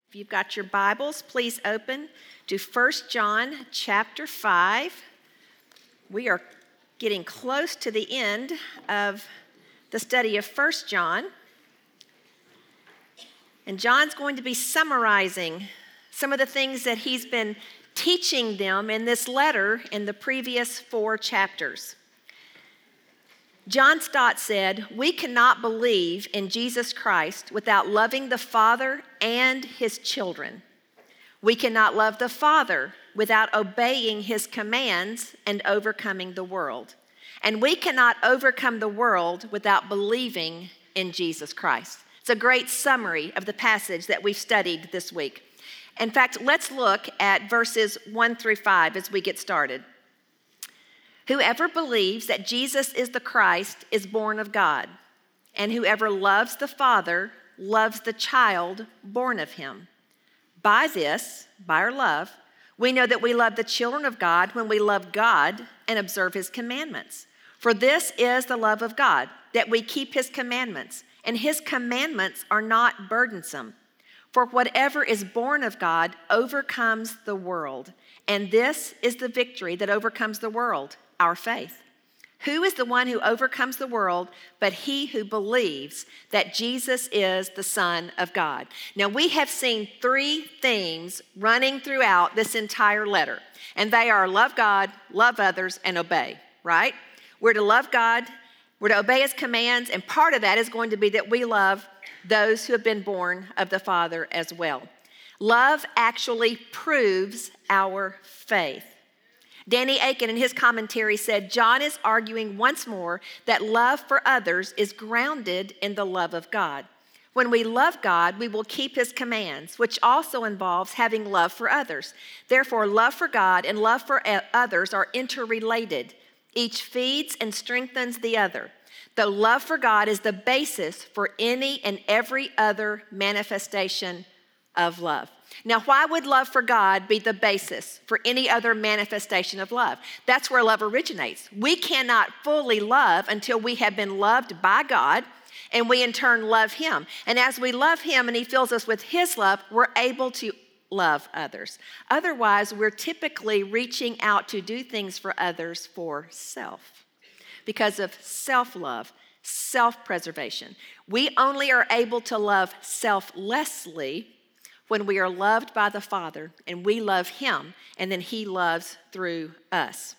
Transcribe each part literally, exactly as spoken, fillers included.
If you've got your Bibles, please open to First John chapter five. We are getting close to the end of the study of First John. And John's going to be summarizing some of the things that he's been teaching them in this letter in the previous four chapters. John Stott said, "We cannot believe in Jesus Christ without loving the Father and his children. We cannot love the Father without obeying his commands and overcoming the world. And we cannot overcome the world without believing in Jesus Christ." It's a great summary of the passage that we've studied this week. In fact, let's look at verses one through five as we get started. "Whoever believes that Jesus is the Christ is born of God, and whoever loves the Father loves the child born of him. By this, by our love, we know that we love the children of God when we love God and observe his commandments. For this is the love of God, that we keep his commandments, and his commandments are not burdensome. For whatever is born of God overcomes the world, and this is the victory that overcomes the world, our faith. Who is the one who overcomes the world but he who believes that Jesus is the Son of God?" Now, we have seen three themes running throughout this entire letter, and they are love God, love others, and obey, right? We're to love God, we're to obey his commands, and part of that is going to be that we love those who have been born of the Father as well. Love actually proves our faith. Danny Akin in his commentary said, "John is arguing once more that love for others is grounded in the love of God. When we love God, we will keep his commands, which also involves having love for others. Therefore, love for God and love for others are interrelated. Each feeds and strengthens the other. Though love for God is the basis for any and every other manifestation of love." Now, why would love for God be the basis for any other manifestation of love? That's where love originates. We cannot fully love until we have been loved by God, and we in turn love him. And as we love him and he fills us with his love, we're able to love others. Otherwise, we're typically reaching out to do things for others for self, because of self-love, self-preservation. We only are able to love selflessly when we are loved by the Father and we love him, and then he loves through us.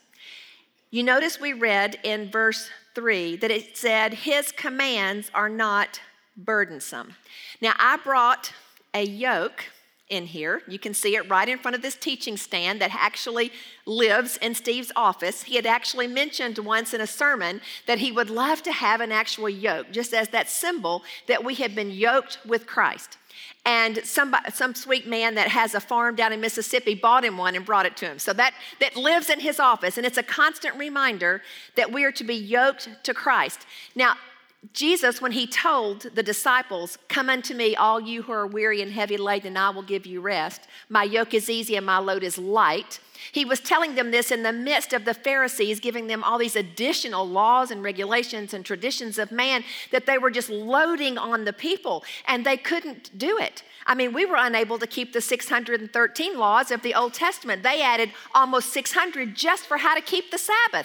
You notice we read in verse three that it said his commands are not burdensome. Now, I brought a yoke in here. You can see it right in front of this teaching stand that actually lives in Steve's office. He had actually mentioned once in a sermon that he would love to have an actual yoke, just as that symbol that we have been yoked with Christ. And some, some sweet man that has a farm down in Mississippi bought him one and brought it to him. So that, that lives in his office, and it's a constant reminder that we are to be yoked to Christ. Now, Jesus, when he told the disciples, "Come unto me, all you who are weary and heavy laden, and I will give you rest. My yoke is easy and my load is light." He was telling them this in the midst of the Pharisees giving them all these additional laws and regulations and traditions of man that they were just loading on the people, and they couldn't do it. I mean, we were unable to keep the six hundred thirteen laws of the Old Testament. They added almost six hundred just for how to keep the Sabbath.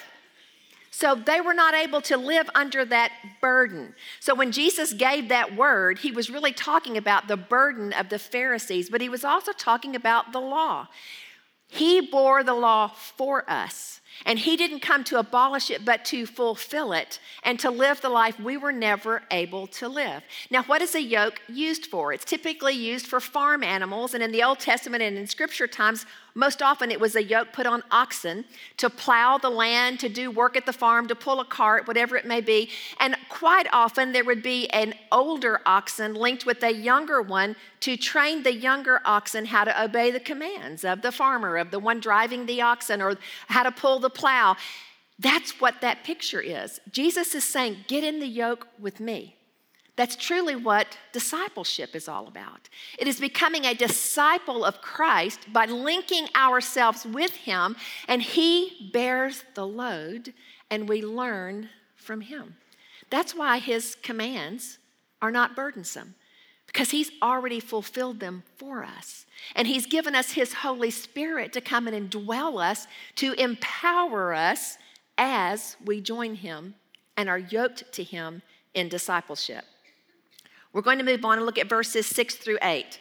So they were not able to live under that burden. So when Jesus gave that word, he was really talking about the burden of the Pharisees, but he was also talking about the law. He bore the law for us, and he didn't come to abolish it, but to fulfill it and to live the life we were never able to live. Now, what is a yoke used for? It's typically used for farm animals, and in the Old Testament and in Scripture times, most often it was a yoke put on oxen to plow the land, to do work at the farm, to pull a cart, whatever it may be. And quite often there would be an older oxen linked with a younger one to train the younger oxen how to obey the commands of the farmer, of the one driving the oxen, or how to pull the plow. That's what that picture is. Jesus is saying, get in the yoke with me. That's truly what discipleship is all about. It is becoming a disciple of Christ by linking ourselves with him, and he bears the load, and we learn from him. That's why his commands are not burdensome. because he's already fulfilled them for us. And he's given us his Holy Spirit to come and indwell us, to empower us as we join him and are yoked to him in discipleship. We're going to move on and look at verses six through eight.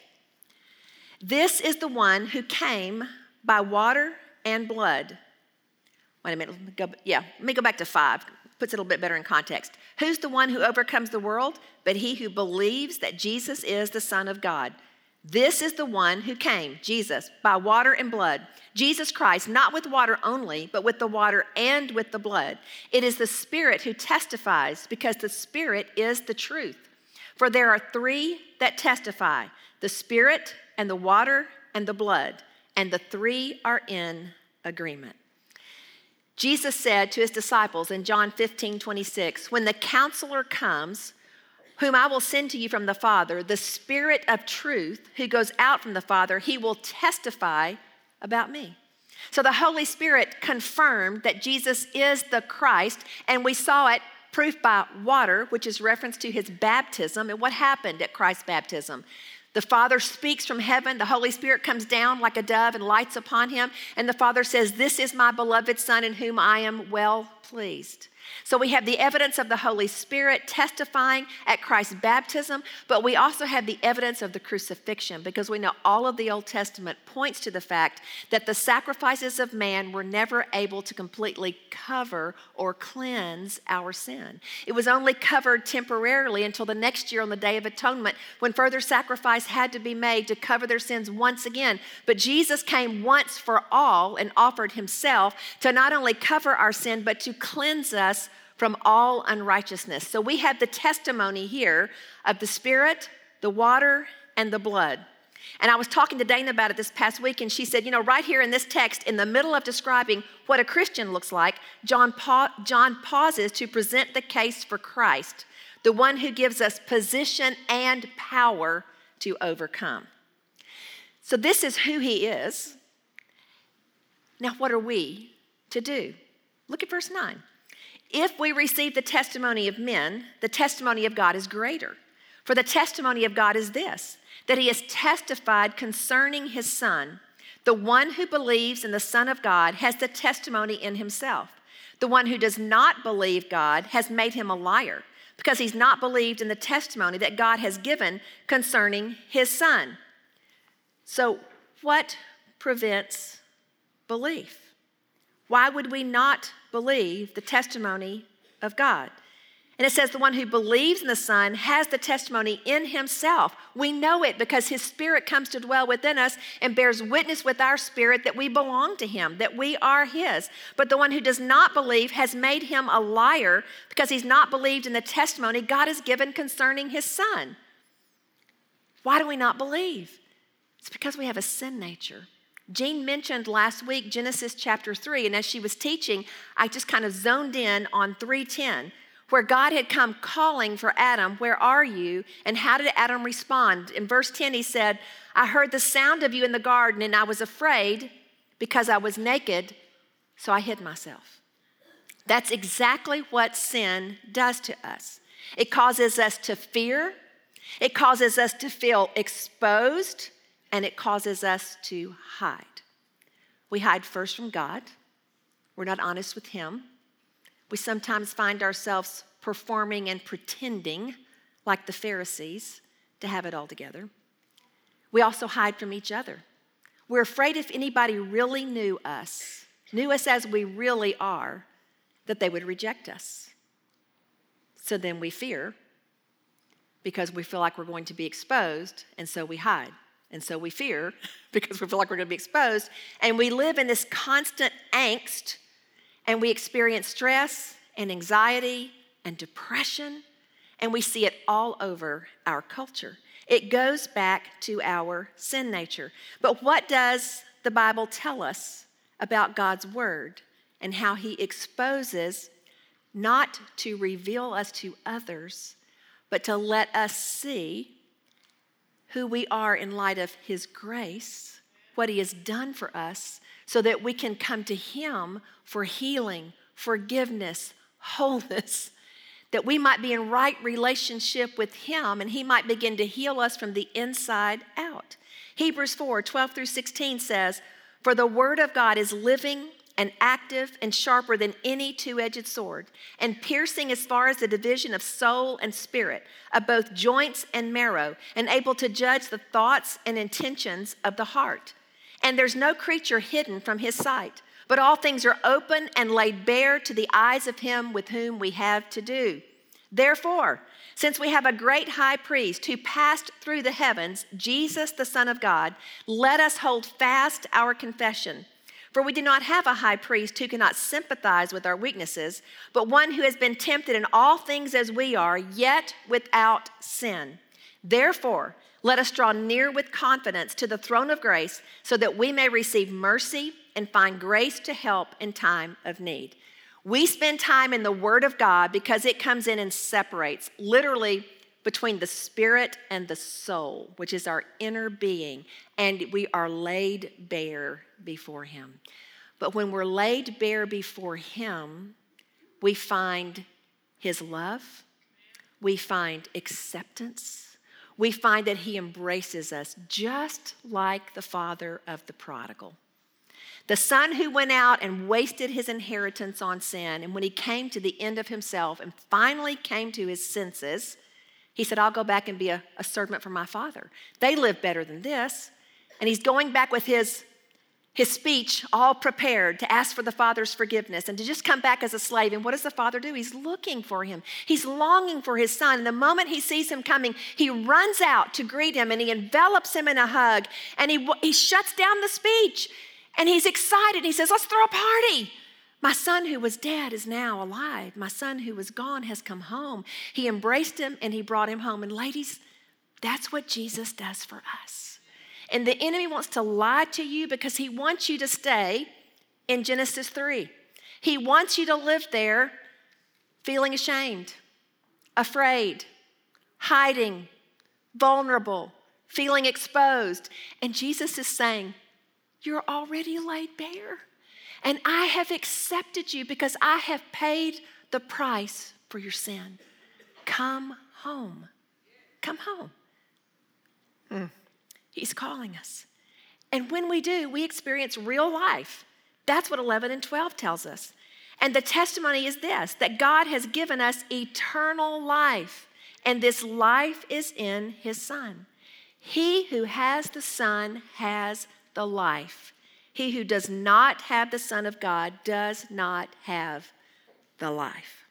This is the one who came by water and blood. Wait a minute, let me go, yeah, let me go back to five. Puts it a little bit better in context. Who's the one who overcomes the world? But he who believes that Jesus is the Son of God. This is the one who came, Jesus, by water and blood. Jesus Christ, not with water only, but with the water and with the blood. It is the Spirit who testifies, because the Spirit is the truth. For there are three that testify, the Spirit and the water and the blood, and the three are in agreement. Jesus said to his disciples in John fifteen twenty-six, when the counselor comes, whom I will send to you from the Father, the Spirit of truth who goes out from the Father, he will testify about me. So the Holy Spirit confirmed that Jesus is the Christ, and we saw it proof by water, which is reference to his baptism. And what happened at Christ's baptism? The Father speaks from heaven. The Holy Spirit comes down like a dove and lights upon him. And the Father says, this is my beloved Son in whom I am well pleased. So we have the evidence of the Holy Spirit testifying at Christ's baptism, but we also have the evidence of the crucifixion, because we know all of the Old Testament points to the fact that the sacrifices of man were never able to completely cover or cleanse our sin. It was only covered temporarily until the next year on the Day of Atonement, when further sacrifice had to be made to cover their sins once again. But Jesus came once for all and offered himself to not only cover our sin, but to cleanse us from all unrighteousness. So we have the testimony here of the Spirit, the water, and the blood. And I was talking to Dana about it this past week, and she said, you know, right here in this text, in the middle of describing what a Christian looks like, John, pa- John pauses to present the case for Christ, the one who gives us position and power to overcome. So this is who he is. Now, what are we to do? Look at verse nine. If we receive the testimony of men, the testimony of God is greater. For the testimony of God is this, that he has testified concerning his Son. The one who believes in the Son of God has the testimony in himself. The one who does not believe God has made him a liar, because he's not believed in the testimony that God has given concerning his Son. So what prevents belief? Why would we not believe the testimony of God? And it says the one who believes in the Son has the testimony in himself. We know it because his Spirit comes to dwell within us and bears witness with our spirit that we belong to him, that we are his. But the one who does not believe has made him a liar, because he's not believed in the testimony God has given concerning his Son. Why do we not believe? It's because we have a sin nature. Jean mentioned last week Genesis chapter three, and as she was teaching, I just kind of zoned in on three ten, where God had come calling for Adam, where are you? And how did Adam respond? In verse ten, he said, I heard the sound of you in the garden, and I was afraid because I was naked, so I hid myself. That's exactly what sin does to us. It causes us to fear, it causes us to feel exposed, and it causes us to hide. We hide first from God. We're not honest with him. We sometimes find ourselves performing and pretending, like the Pharisees, to have it all together. We also hide from each other. We're afraid if anybody really knew us, knew us as we really are, that they would reject us. So then we fear, because we feel like we're going to be exposed, and so we hide. And so we fear because we feel like we're going to be exposed. And we live in this constant angst, and we experience stress and anxiety and depression. And we see it all over our culture. It goes back to our sin nature. But what does the Bible tell us about God's word and how he exposes, not to reveal us to others, but to let us see who we are in light of his grace, what he has done for us, so that we can come to him for healing, forgiveness, wholeness. that we might be in right relationship with him and he might begin to heal us from the inside out. Hebrews four, twelve through sixteen says, "For the word of God is living and active and sharper than any two-edged sword, and piercing as far as the division of soul and spirit, of both joints and marrow, and able to judge the thoughts and intentions of the heart. And there's no creature hidden from his sight, but all things are open and laid bare to the eyes of him with whom we have to do. Therefore, since we have a great high priest who passed through the heavens, Jesus, the Son of God, let us hold fast our confession. For we do not have a high priest who cannot sympathize with our weaknesses, but one who has been tempted in all things as we are, yet without sin. Therefore, let us draw near with confidence to the throne of grace so that we may receive mercy and find grace to help in time of need." We spend time in the Word of God because it comes in and separates, literally, between the spirit and the soul, which is our inner being, and we are laid bare before him. But when we're laid bare before him, we find his love, we find acceptance, we find that he embraces us just like the father of the prodigal. The son who went out and wasted his inheritance on sin, and when he came to the end of himself and finally came to his senses, he said, "I'll go back and be a, a servant for my father. They live better than this." And he's going back with his, his speech all prepared to ask for the father's forgiveness and to just come back as a slave. And what does the father do? He's looking for him. He's longing for his son. And the moment he sees him coming, he runs out to greet him and he envelops him in a hug and he, he shuts down the speech. And he's excited. He says, "Let's throw a party. My son who was dead is now alive. My son who was gone has come home." He embraced him and he brought him home. And ladies, that's what Jesus does for us. And the enemy wants to lie to you because he wants you to stay in Genesis three. He wants you to live there feeling ashamed, afraid, hiding, vulnerable, feeling exposed. And Jesus is saying, "You're already laid bare. And I have accepted you because I have paid the price for your sin. Come home. Come home." Mm. He's calling us. And when we do, we experience real life. That's what eleven and twelve tells us. And the testimony is this, that God has given us eternal life, and this life is in his Son. He who has the Son has the life. He who does not have the Son of God does not have the life.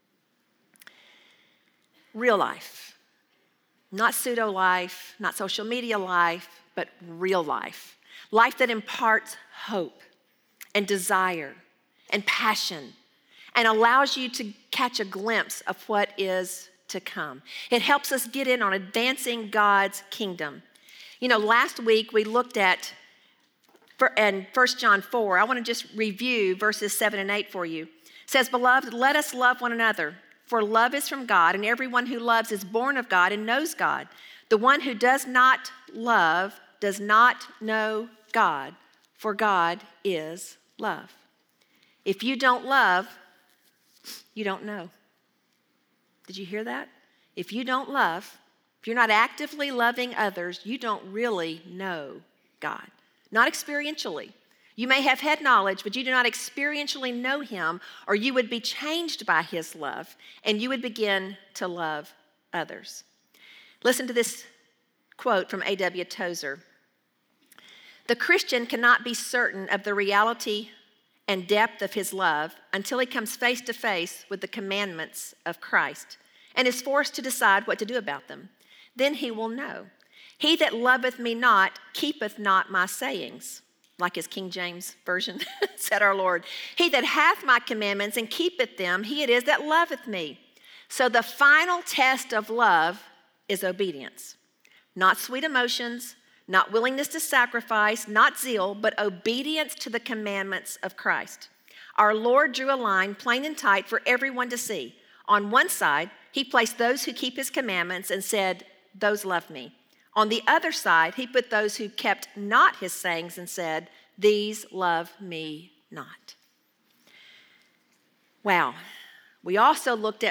Real life. Not pseudo life, not social media life, but real life. Life that imparts hope and desire and passion and allows you to catch a glimpse of what is to come. It helps us get in on advancing God's kingdom. You know, last week we looked at in First John four, I want to just review verses seven and eight for you. It says, "Beloved, let us love one another, for love is from God, and everyone who loves is born of God and knows God. The one who does not love does not know God, for God is love." If you don't love, you don't know. Did you hear that? If you don't love, if you're not actively loving others, you don't really know God. Not experientially. You may have head knowledge, but you do not experientially know him, or you would be changed by his love, and you would begin to love others. Listen to this quote from A W Tozer. "The Christian cannot be certain of the reality and depth of his love until he comes face to face with the commandments of Christ and is forced to decide what to do about them. Then he will know. 'He that loveth me not keepeth not my sayings,' like his King James Version said our Lord. 'He that hath my commandments and keepeth them, he it is that loveth me.' So the final test of love is obedience. Not sweet emotions, not willingness to sacrifice, not zeal, but obedience to the commandments of Christ. Our Lord drew a line plain and tight for everyone to see. On one side, he placed those who keep his commandments and said, 'Those love me.' On the other side, he put those who kept not his sayings and said, 'These love me not.'" Wow. We also looked at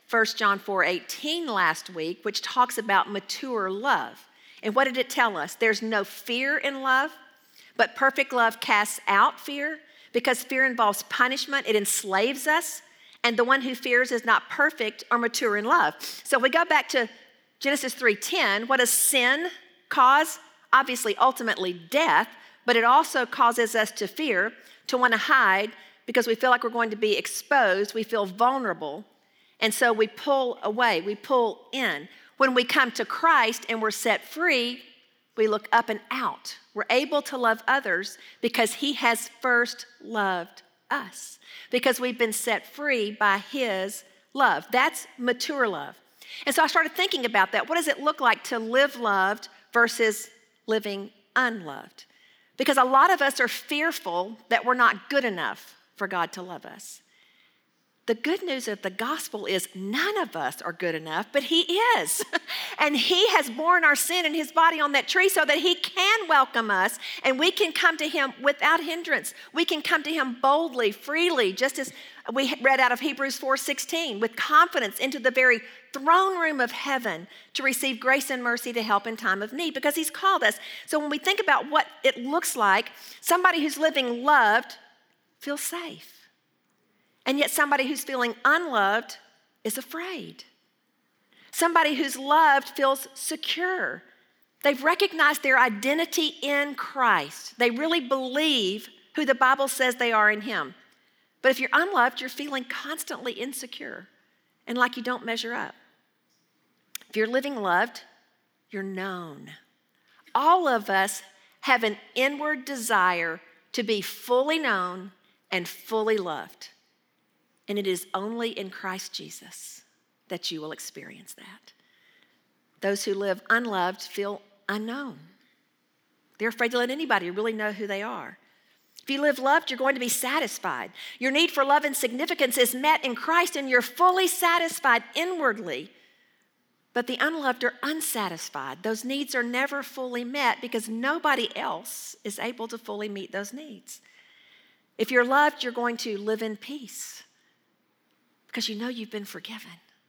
First John four eighteen last week, which talks about mature love. And what did it tell us? There's no fear in love, but perfect love casts out fear, because fear involves punishment. It enslaves us, and the one who fears is not perfect or mature in love. So if we go back to Genesis three ten, what does sin cause? Obviously, ultimately death, but it also causes us to fear, to want to hide, because we feel like we're going to be exposed. We feel vulnerable, and so we pull away, we pull in. When we come to Christ and we're set free, we look up and out. We're able to love others because he has first loved us, because we've been set free by his love. That's mature love. And so I started thinking about that. What does it look like to live loved versus living unloved? Because a lot of us are fearful that we're not good enough for God to love us. The good news of the gospel is none of us are good enough, but he is. And he has borne our sin in his body on that tree so that he can welcome us, and we can come to him without hindrance. We can come to him boldly, freely, just as we read out of Hebrews four sixteen, with confidence into the very throne room of heaven to receive grace and mercy to help in time of need, because he's called us. So when we think about what it looks like, somebody who's living loved feels safe. And yet somebody who's feeling unloved is afraid. Somebody who's loved feels secure. They've recognized their identity in Christ. They really believe who the Bible says they are in him. But if you're unloved, you're feeling constantly insecure and like you don't measure up. If you're living loved, you're known. All of us have an inward desire to be fully known and fully loved. And it is only in Christ Jesus that you will experience that. Those who live unloved feel unknown. They're afraid to let anybody really know who they are. If you live loved, you're going to be satisfied. Your need for love and significance is met in Christ, and you're fully satisfied inwardly. But the unloved are unsatisfied. Those needs are never fully met because nobody else is able to fully meet those needs. If you're loved, you're going to live in peace, because you know you've been forgiven.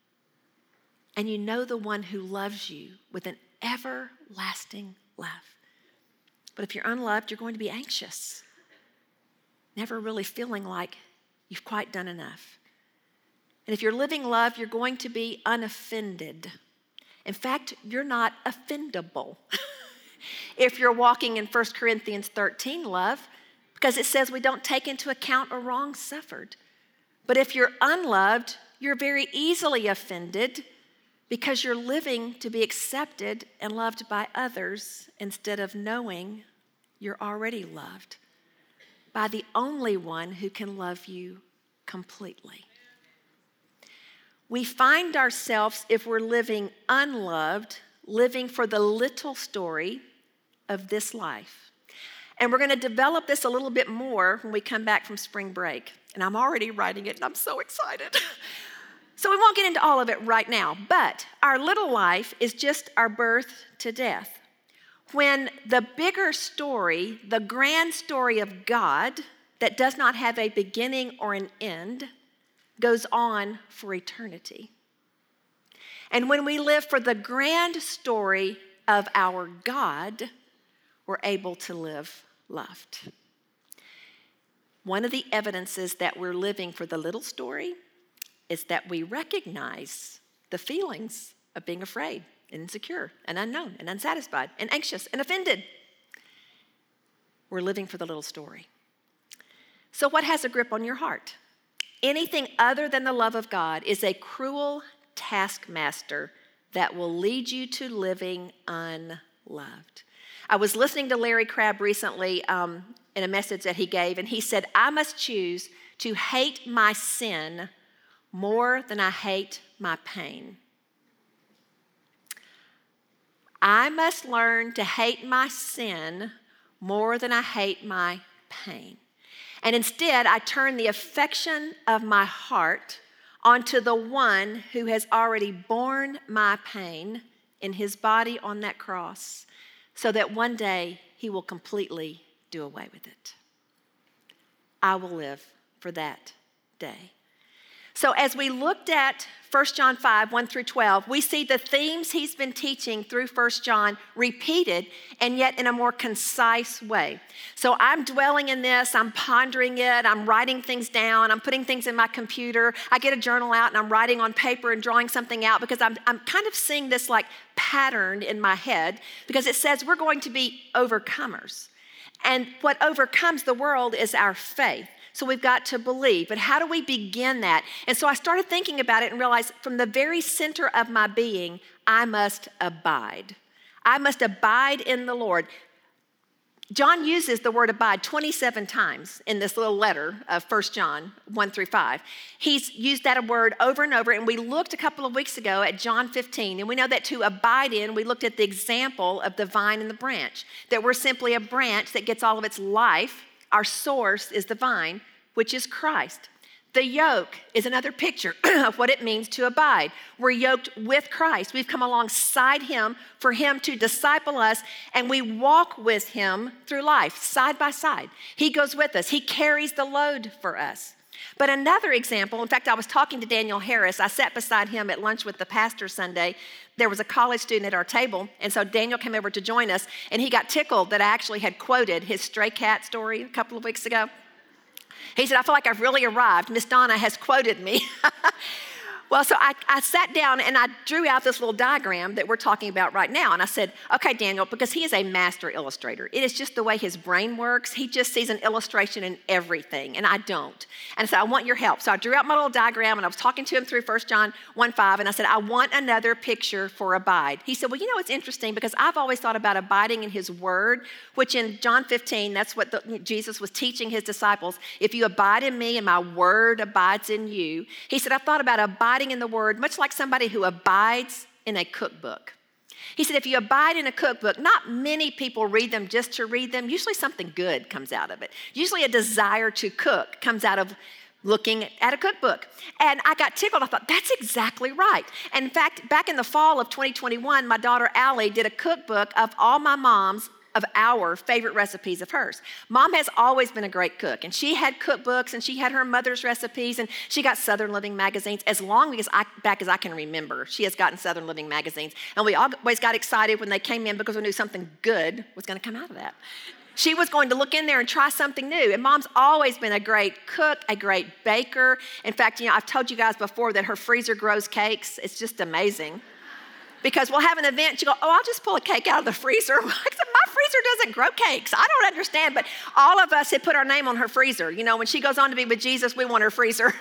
And you know the one who loves you with an everlasting love. But if you're unloved, you're going to be anxious, never really feeling like you've quite done enough. And if you're living love, you're going to be unoffended. In fact, you're not offendable. If you're walking in First Corinthians thirteen love, because it says we don't take into account a wrong suffered. But if you're unloved, you're very easily offended because you're living to be accepted and loved by others instead of knowing you're already loved by the only one who can love you completely. We find ourselves, if we're living unloved, living for the little story of this life. And we're going to develop this a little bit more when we come back from spring break. And I'm already writing it, and I'm so excited. So we won't get into all of it right now, but our little life is just our birth to death. When the bigger story, the grand story of God that does not have a beginning or an end, goes on for eternity. And when we live for the grand story of our God, we're able to live loved. One of the evidences that we're living for the little story is that we recognize the feelings of being afraid and insecure and unknown and unsatisfied and anxious and offended. We're living for the little story. So what has a grip on your heart? Anything other than the love of God is a cruel taskmaster that will lead you to living unloved. I was listening to Larry Crabb recently um, in a message that he gave, and he said, I must choose to hate my sin more than I hate my pain. I must learn to hate my sin more than I hate my pain. And instead, I turn the affection of my heart onto the one who has already borne my pain in his body on that cross, so that one day he will completely do away with it. I will live for that day. So as we looked at First John five, one through twelve, we see the themes he's been teaching through First John repeated, and yet in a more concise way. So I'm dwelling in this, I'm pondering it, I'm writing things down, I'm putting things in my computer. I get a journal out and I'm writing on paper and drawing something out because I'm, I'm kind of seeing this like pattern in my head, because it says we're going to be overcomers. And what overcomes the world is our faith. So we've got to believe, but how do we begin that? And so I started thinking about it and realized from the very center of my being, I must abide. I must abide in the Lord. John uses the word abide twenty-seven times in this little letter of First John one through five. He's used that word over and over, and we looked a couple of weeks ago at John fifteen, and we know that to abide in, we looked at the example of the vine and the branch, that we're simply a branch that gets all of its life. Our source is the vine, which is Christ. The yoke is another picture of what it means to abide. We're yoked with Christ. We've come alongside him for him to disciple us, and we walk with him through life, side by side. He goes with us. He carries the load for us. But another example, in fact, I was talking to Daniel Harris. I sat beside him at lunch with the pastor Sunday. There was a college student at our table, and so Daniel came over to join us, and he got tickled that I actually had quoted his stray cat story a couple of weeks ago. He said, I feel like I've really arrived. Miss Donna has quoted me. Well, so I, I sat down and I drew out this little diagram that we're talking about right now. And I said, okay, Daniel, because he is a master illustrator. It is just the way his brain works. He just sees an illustration in everything, and I don't. And so I want your help. So I drew out my little diagram, and I was talking to him through First John one five, and I said, I want another picture for abide. He said, well, you know, it's interesting because I've always thought about abiding in his word, which in John fifteen, that's what the, Jesus was teaching his disciples. If you abide in me and my word abides in you. He said, I've thought about abiding in the word, much like somebody who abides in a cookbook. He said, if you abide in a cookbook, not many people read them just to read them. Usually something good comes out of it. Usually a desire to cook comes out of looking at a cookbook. And I got tickled. I thought, that's exactly right. And in fact, back in the fall of twenty twenty-one, my daughter Allie did a cookbook of all my mom's of our favorite recipes of hers. Mom has always been a great cook, and she had cookbooks, and she had her mother's recipes, and she got Southern Living magazines as long as I, back as I can remember. She has gotten Southern Living magazines, and we always got excited when they came in because we knew something good was going to come out of that. She was going to look in there and try something new, and Mom's always been a great cook, a great baker. In fact, you know, I've told you guys before that her freezer grows cakes. It's just amazing. Because we'll have an event, you go, oh, I'll just pull a cake out of the freezer. My freezer doesn't grow cakes. I don't understand, but all of us had put our name on her freezer. You know, when she goes on to be with Jesus, we want her freezer.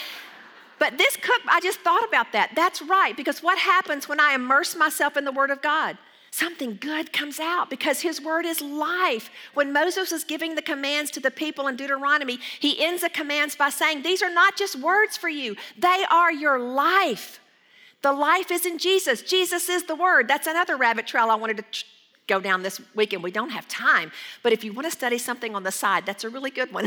But this cook, I just thought about that. That's right, because what happens when I immerse myself in the Word of God? Something good comes out because his word is life. When Moses was giving the commands to the people in Deuteronomy, he ends the commands by saying, these are not just words for you. They are your life. The life is in Jesus. Jesus is the word. That's another rabbit trail I wanted to tr- go down this weekend. We don't have time. But if you want to study something on the side, that's a really good one.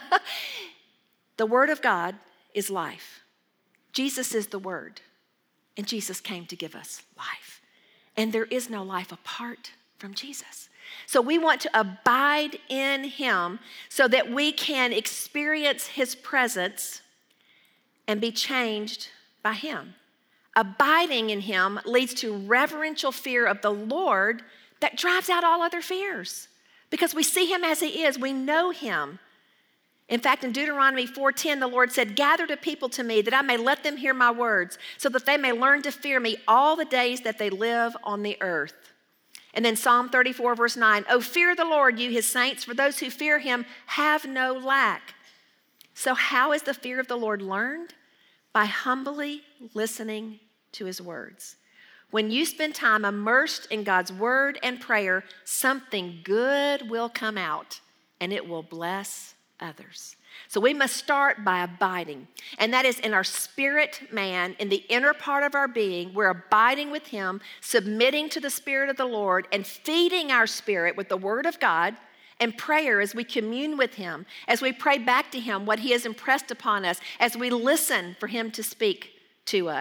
The word of God is life. Jesus is the word. And Jesus came to give us life. And there is no life apart from Jesus. So we want to abide in him so that we can experience his presence and be changed by him. Abiding in him leads to reverential fear of the Lord that drives out all other fears because we see him as he is. We know him. In fact, in Deuteronomy four ten, the Lord said, gather the people to me that I may let them hear my words so that they may learn to fear me all the days that they live on the earth. And then Psalm thirty-four, verse nine, oh, fear the Lord, you his saints, for those who fear him have no lack. So how is the fear of the Lord learned? By humbly listening to his words. When you spend time immersed in God's word and prayer, something good will come out and it will bless others. So we must start by abiding, and that is in our spirit man, in the inner part of our being. We're abiding with him, submitting to the Spirit of the Lord, and feeding our spirit with the word of God and prayer as we commune with him, as we pray back to him what he has impressed upon us, as we listen for him to speak to us.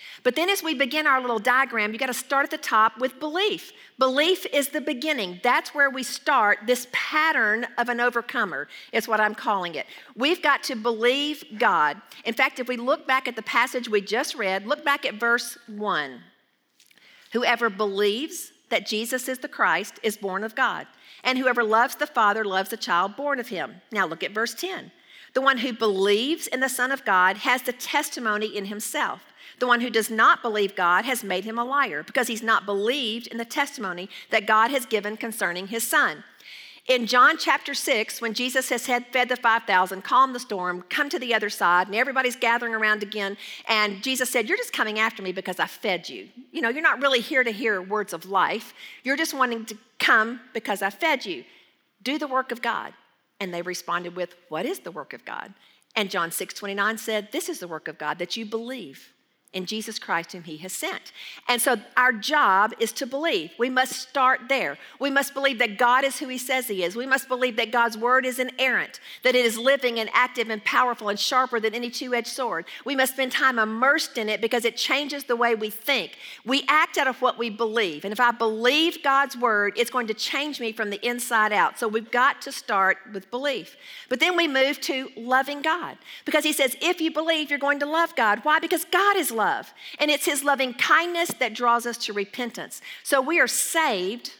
But then as we begin our little diagram, you got to start at the top with belief. Belief is the beginning. That's where we start this pattern of an overcomer, is what I'm calling it. We've got to believe God. In fact, if we look back at the passage we just read, look back at verse one. Whoever believes that Jesus is the Christ is born of God, and whoever loves the Father loves the child born of him. Now look at verse ten. The one who believes in the Son of God has the testimony in himself. The one who does not believe God has made him a liar, because he's not believed in the testimony that God has given concerning his Son. In John chapter six, when Jesus has had fed the five thousand, calmed the storm, come to the other side, and everybody's gathering around again, and Jesus said, you're just coming after me because I fed you. You know, you're not really here to hear words of life. You're just wanting to come because I fed you. Do the work of God. And they responded with, what is the work of God? And John six twenty-nine said, this is the work of God, that you believe in Jesus Christ whom he has sent. And so our job is to believe. We must start there. We must believe that God is who he says he is. We must believe that God's word is inerrant, that it is living and active and powerful and sharper than any two-edged sword. We must spend time immersed in it because it changes the way we think. We act out of what we believe. And if I believe God's word, it's going to change me from the inside out. So we've got to start with belief. But then we move to loving God, because he says, if you believe, you're going to love God. Why? Because God is love. Love. And it's his loving kindness that draws us to repentance. So we are saved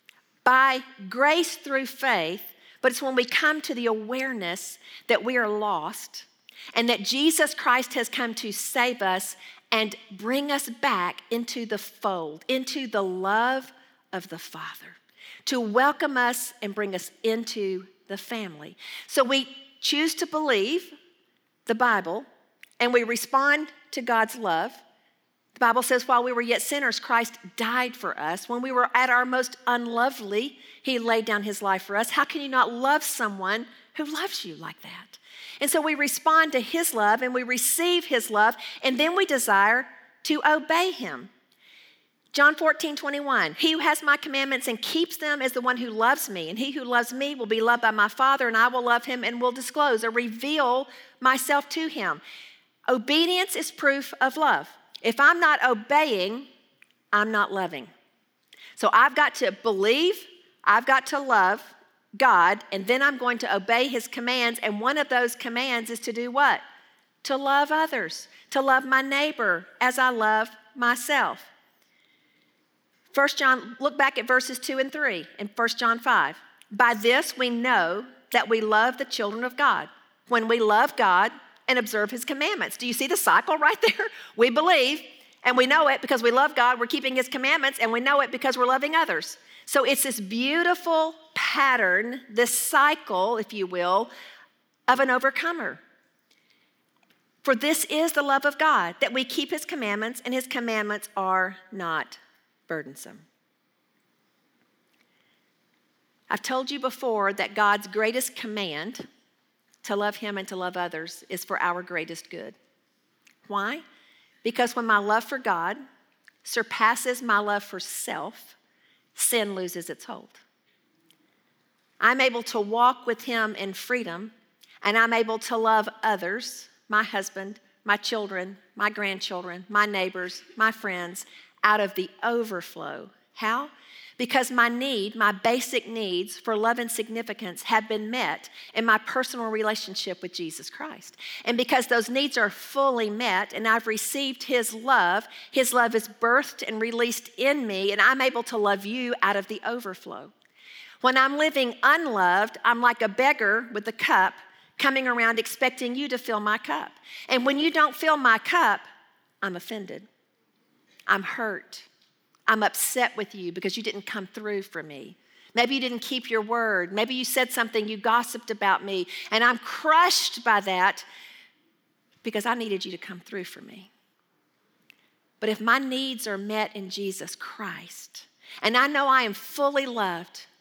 by grace through faith, but it's when we come to the awareness that we are lost and that Jesus Christ has come to save us and bring us back into the fold, into the love of the Father, to welcome us and bring us into the family. So we choose to believe the Bible, and we respond to God's love. The Bible says, while we were yet sinners, Christ died for us. When we were at our most unlovely, he laid down his life for us. How can you not love someone who loves you like that? And so we respond to his love, and we receive his love, and then we desire to obey him. John fourteen twenty-one, he who has my commandments and keeps them is the one who loves me, and he who loves me will be loved by my Father, and I will love him and will disclose or reveal myself to him. Obedience is proof of love. If I'm not obeying, I'm not loving. So I've got to believe, I've got to love God, and then I'm going to obey his commands. And one of those commands is to do what? To love others, to love my neighbor as I love myself. First John, look back at verses two and three in First John five. By this we know that we love the children of God, when we love God and observe his commandments. Do you see the cycle right there? We believe, and we know it because we love God. We're keeping his commandments, and we know it because we're loving others. So it's this beautiful pattern, this cycle, if you will, of an overcomer. For this is the love of God, that we keep his commandments, and his commandments are not burdensome. I've told you before that God's greatest command, to love him and to love others, is for our greatest good. Why? Because when my love for God surpasses my love for self, sin loses its hold. I'm able to walk with him in freedom, and I'm able to love others, my husband, my children, my grandchildren, my neighbors, my friends, out of the overflow. How? Because my need, my basic needs for love and significance have been met in my personal relationship with Jesus Christ. And because those needs are fully met and I've received his love, his love is birthed and released in me, and I'm able to love you out of the overflow. When I'm living unloved, I'm like a beggar with a cup coming around expecting you to fill my cup. And when you don't fill my cup, I'm offended. I'm hurt. I'm upset with you because you didn't come through for me. Maybe you didn't keep your word. Maybe you said something, you gossiped about me, and I'm crushed by that because I needed you to come through for me. But if my needs are met in Jesus Christ, and I know I am fully loved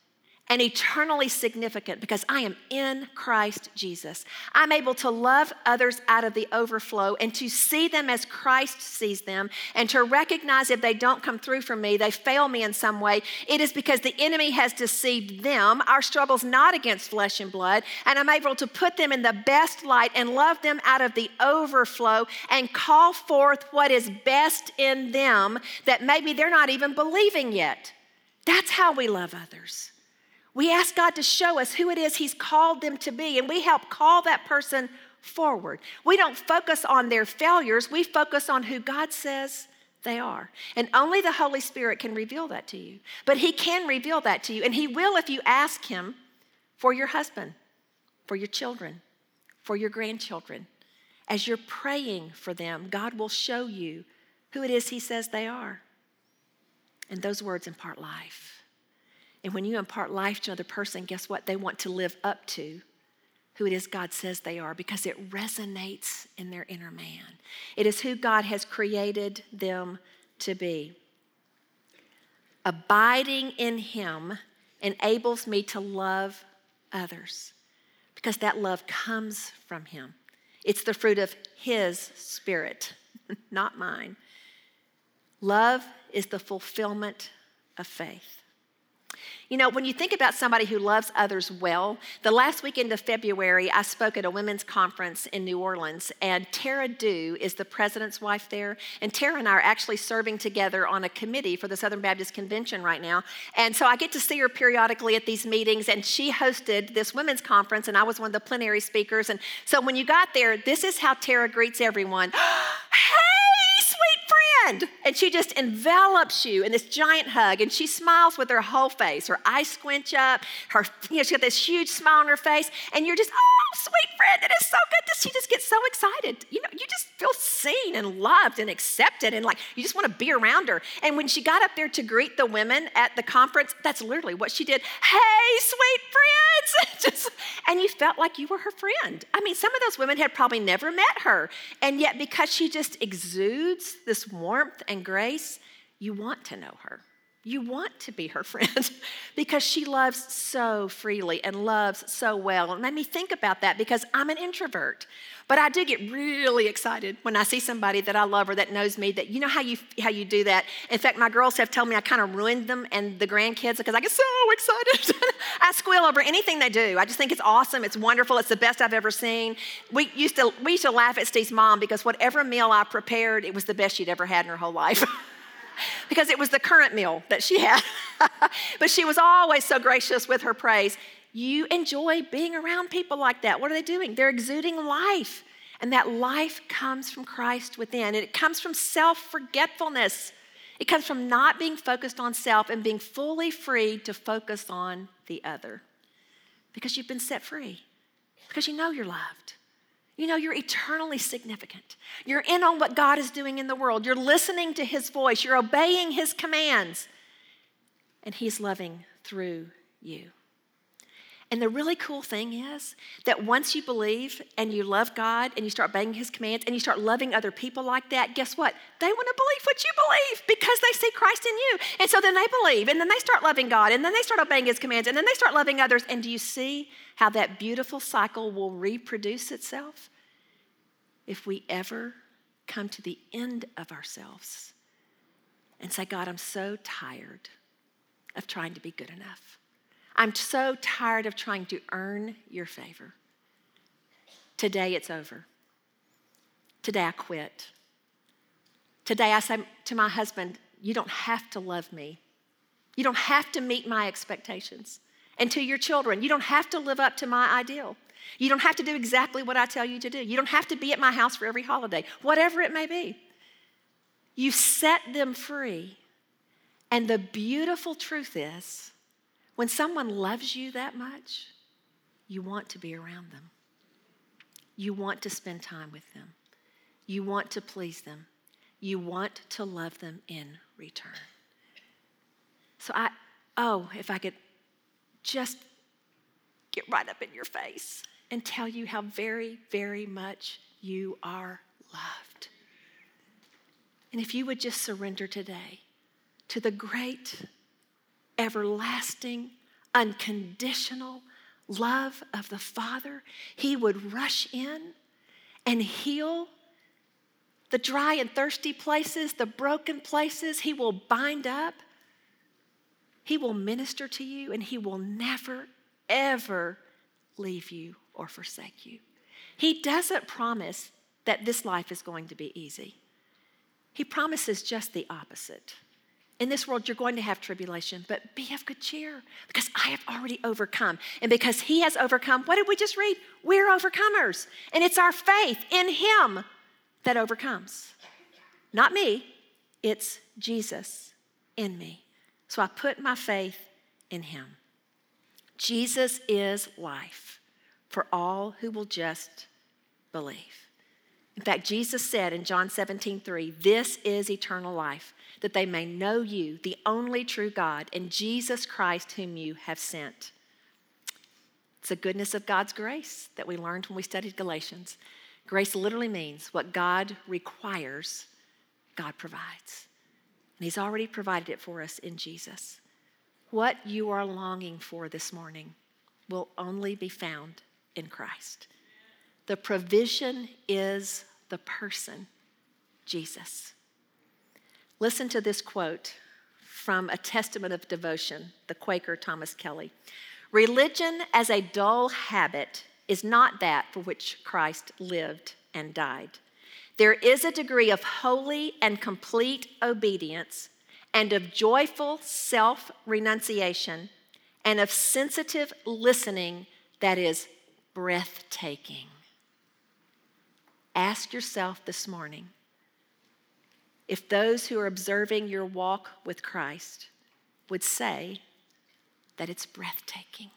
and eternally significant because I am in Christ Jesus. I'm able to love others out of the overflow and to see them as Christ sees them and to recognize if they don't come through for me, they fail me in some way. It is because the enemy has deceived them. Our struggle's not against flesh and blood, and I'm able to put them in the best light and love them out of the overflow and call forth what is best in them that maybe they're not even believing yet. That's how we love others. We ask God to show us who it is He's called them to be, and we help call that person forward. We don't focus on their failures. We focus on who God says they are. And only the Holy Spirit can reveal that to you. But He can reveal that to you, and He will if you ask Him for your husband, for your children, for your grandchildren. As you're praying for them, God will show you who it is He says they are. And those words impart life. And when you impart life to another person, guess what? They want to live up to who it is God says they are because it resonates in their inner man. It is who God has created them to be. Abiding in Him enables me to love others because that love comes from Him. It's the fruit of His Spirit, not mine. Love is the fulfillment of faith. You know, when you think about somebody who loves others well, the last weekend of February, I spoke at a women's conference in New Orleans, and Tara Dew is the president's wife there. And Tara and I are actually serving together on a committee for the Southern Baptist Convention right now. And so I get to see her periodically at these meetings, and she hosted this women's conference, and I was one of the plenary speakers. And so when you got there, this is how Tara greets everyone. Hey, sweet friend. And she just envelops you in this giant hug, and she smiles with her whole face. Her eyes squinch up. Her, you know, she got this huge smile on her face, and you're just, oh, sweet friend, it is so good. This, she just gets so excited. You know, you just feel seen and loved and accepted, and like you just want to be around her. And when she got up there to greet the women at the conference, that's literally what she did. Hey, sweet friends. just, and you felt like you were her friend. I mean, some of those women had probably never met her, and yet because she just exudes this warmth and grace, you want to know her. You want to be her friend because she loves so freely and loves so well. And it made me think about that because I'm an introvert. But I do get really excited when I see somebody that I love or that knows me, that you know how you how you do that. In fact, my girls have told me I kind of ruined them and the grandkids because I get so excited. I squeal over anything they do. I just think it's awesome. It's wonderful. It's the best I've ever seen. We used to we used to laugh at Steve's mom because whatever meal I prepared, it was the best she'd ever had in her whole life. Because it was the current meal that she had. But she was always so gracious with her praise. You enjoy being around people like that. What are they doing? They're exuding life. And that life comes from Christ within. And it comes from self-forgetfulness. It comes from not being focused on self and being fully free to focus on the other. Because you've been set free. Because you know you're loved. You know you're eternally significant. You're in on what God is doing in the world. You're listening to His voice. You're obeying His commands. And He's loving through you. And the really cool thing is that once you believe and you love God and you start obeying His commands and you start loving other people like that, guess what? They want to believe what you believe because they see Christ in you. And so then they believe, and then they start loving God, and then they start obeying His commands, and then they start loving others. And do you see how that beautiful cycle will reproduce itself? If we ever come to the end of ourselves and say, God, I'm so tired of trying to be good enough. I'm so tired of trying to earn your favor. Today it's over. Today I quit. Today I say to my husband, you don't have to love me. You don't have to meet my expectations. And to your children, you don't have to live up to my ideal. You don't have to do exactly what I tell you to do. You don't have to be at my house for every holiday, whatever it may be. You set them free. And the beautiful truth is, when someone loves you that much, you want to be around them. You want to spend time with them. You want to please them. You want to love them in return. So I, oh, if I could just get right up in your face and tell you how very, very much you are loved. And if you would just surrender today to the great, everlasting, unconditional love of the Father, he would rush in and heal the dry and thirsty places, the broken places. He will bind up. He will minister to you, and he will never, ever leave you or forsake you. He doesn't promise that this life is going to be easy. He promises just the opposite. In this world, you're going to have tribulation, but be of good cheer because I have already overcome. And because he has overcome, what did we just read? We're overcomers. And it's our faith in him that overcomes. Not me, it's Jesus in me. So I put my faith in him. Jesus is life for all who will just believe. In fact, Jesus said in John seventeen three, this is eternal life, that they may know you, the only true God, and Jesus Christ whom you have sent. It's the goodness of God's grace that we learned when we studied Galatians. Grace literally means what God requires, God provides. And he's already provided it for us in Jesus. What you are longing for this morning will only be found in Christ. The provision is the person, Jesus. Listen to this quote from A Testament of Devotion, the Quaker Thomas Kelly. Religion as a dull habit is not that for which Christ lived and died. There is a degree of holy and complete obedience and of joyful self-renunciation and of sensitive listening that is breathtaking. Ask yourself this morning if those who are observing your walk with Christ would say that it's breathtaking.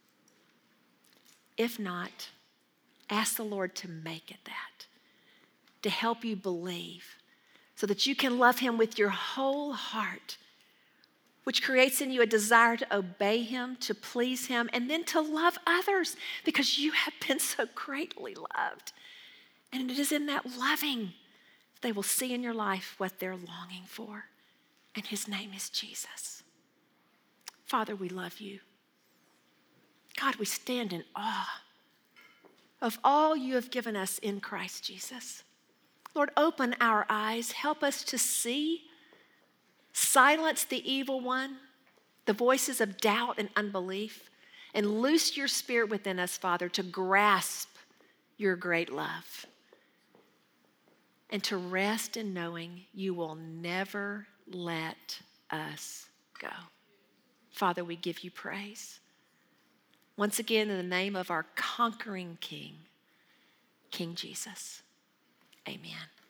If not, ask the Lord to make it that, to help you believe so that you can love him with your whole heart, which creates in you a desire to obey him, to please him, and then to love others because you have been so greatly loved. And it is in that loving they will see in your life what they're longing for. And his name is Jesus. Father, we love you. God, we stand in awe of all you have given us in Christ Jesus. Lord, open our eyes. Help us to see. Silence the evil one, the voices of doubt and unbelief, and loose your spirit within us, Father, to grasp your great love and to rest in knowing you will never let us go. Father, we give you praise. Once again, in the name of our conquering King, King Jesus. Amen.